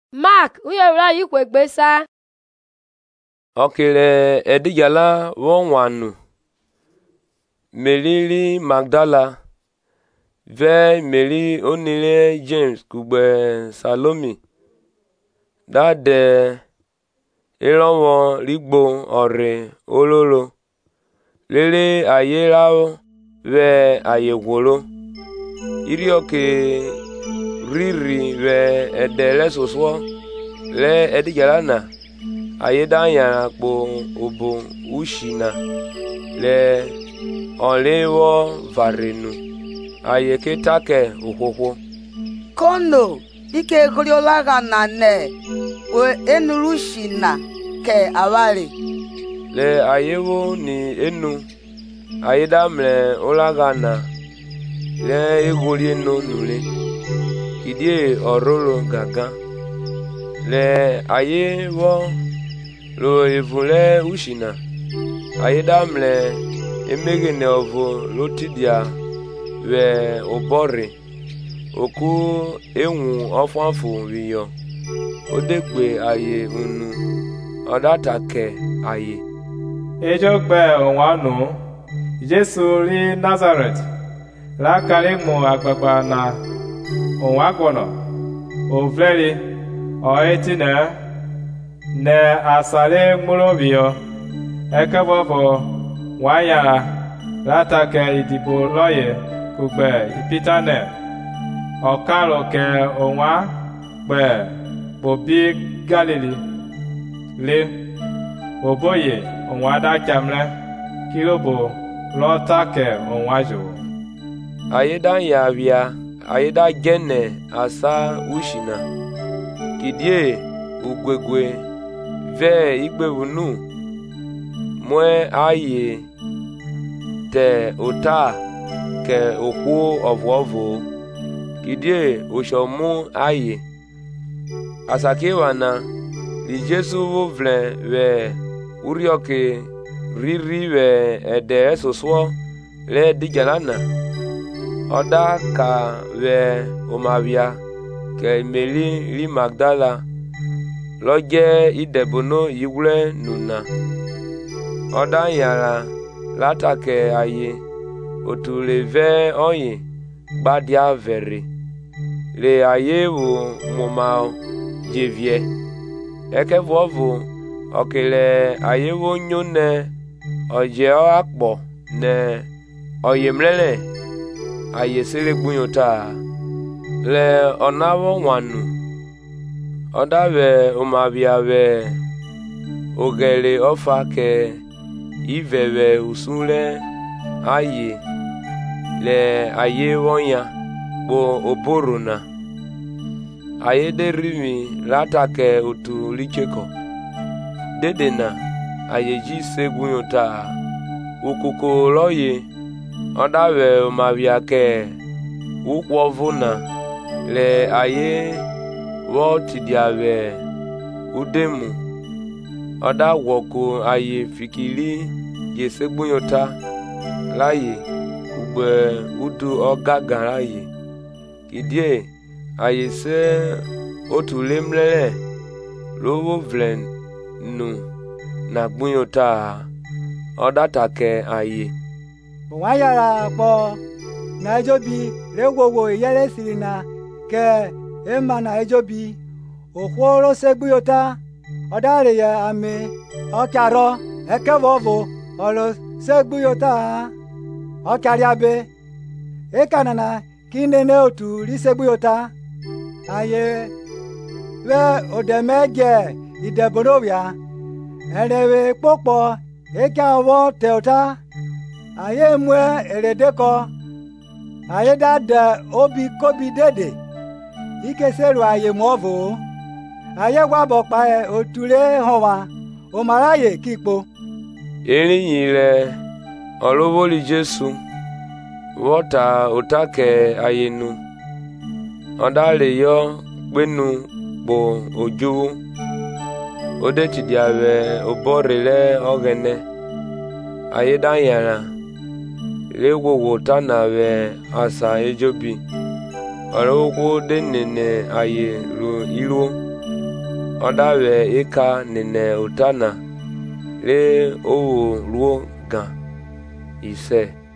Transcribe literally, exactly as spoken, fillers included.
Mark uyewura yikwe gbesa. Okele edigala wonwanu. Mary Magdala. Ve Mary onile James kugbe Salomi. Dade ironwon rigbo ore ololo. Lele aye rao ve aye gworo. Irioke riri ve edele soswo le edigala na aye danya po obo ushina le onlewo varenu aye ketake okoko kono ike goriolaga na ne we enurushina ke awale le ayewo ni enu aye damle olaga na le igori enu nule kidie ororo gaga le aye wo lo evule ushina aye damle emegene ovo lotidia we obore oku enwu ofanfu wiyo odegbe aye unu odatake aye ejogbe onwanu Jesu ri Nazareth la kalimu agbagba na onwagono ovleri oetine ne asale mulobio ekebobo wayara latake idibo loye kugbe ipitane okaro ke onwa gbe bobi Galili le oboye onwa da kamle kirobo lotake onwa jo ayeda yavia ayeda gene asa ushina kidie ugwegwe ve igbewunu mwe aye te ota ke okwu ovuovu kidie oshomu aye asakewana li Jesu vovle ve urioke riri ve ede soswo le digalana oda ka ve omavia ke Mary li Magdala loje idebono yiwule nuna oda yara latake aye otuleve oye gbadia vere le aye wo moma jevie ekevovo okele aye wo nyone oje akpo ne oye mlele aye selegbuyota le onawo wanu odave omaviave ogele ofa ke iveve usule aye le aye wonya bo oboruna aye derimi latake otu licheko dedena aye ji segunyota ukoko loye odave omaviake ukwovuna le aye wo tidiave udemu oda woko aye fikiri yesegbunyota laye kugbe udu ogaga laye kidie aye se otulemlele lowo vlen nu na gbunyota oda take aye wayara po na ejobi rewowo yele sirina ke ema na ejobi okworo segbuyota odare ya ame okaro ekevovo olo segbuyota okariabe ekanana kinene otu risegbuyota aye we odemeje ideborovia erewe popo ekawo teota aye mwe eredeko aye dade obi kobi dede ikeseru aye mwovo aye wabo pa e otule howa o maraye kipo eriyin re olowoli Jesu wota otake ayenu odale yo penu bo ojowo ode tidiave oborele ogene aye danyara lewowo tanave asa ejobi ọ̀rọ̀ okwu denene aye ru iru odawe eka nene utana le owo ruo gan ise